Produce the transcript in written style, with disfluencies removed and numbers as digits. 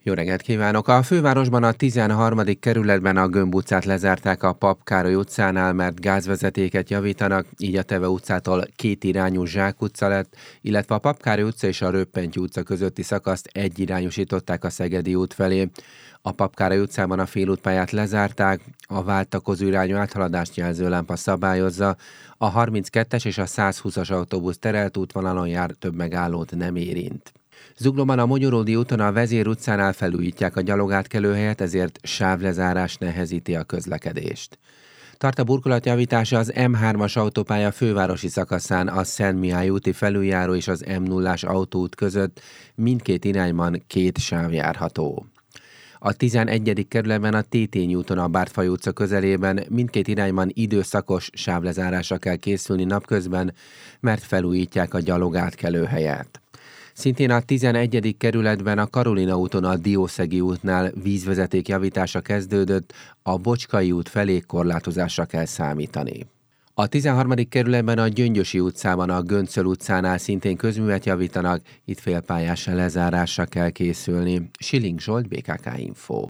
Jó reggelt kívánok! A fővárosban a 13. kerületben a Gömb utcát lezárták a Pap Károly utcánál, mert gázvezetéket javítanak, így a Teve utcától kétirányú Zsák utca lett, illetve a Pap Károly utca és a Röppenty utca közötti szakaszt egyirányosították a Szegedi út felé. A Pap Károly utcában a félútpályát lezárták, a váltakozó irányú áthaladást jelző lámpa szabályozza, a 32-es és a 120-as autóbusz terelt útvonalon jár, több megállót nem érint. Zuglóban a Mogyoródi úton a Vezér utcánál felújítják a gyalogátkelőhelyet, ezért sávlezárás nehezíti a közlekedést. Tart a burkolatjavítása az M3-as autópálya fővárosi szakaszán, a Szent Mihály úti felüljáró és az M0-as autóút között, mindkét irányban 2 sáv járható. A 11. kerületben a Tétény úton a Bártfai utca közelében mindkét irányban időszakos sávlezárásra kell készülni napközben, mert felújítják a gyalogátkelőhelyet. Szintén a 11. kerületben a Karolina úton a Diószegi útnál vízvezeték javítása kezdődött, a Bocskai út felé korlátozásra kell számítani. A 13. kerületben a Gyöngyösi utcában a Göncöl utcánál szintén közművet javítanak, itt félpályás lezárásra kell készülni. Schilling Zsolt, BKK Info.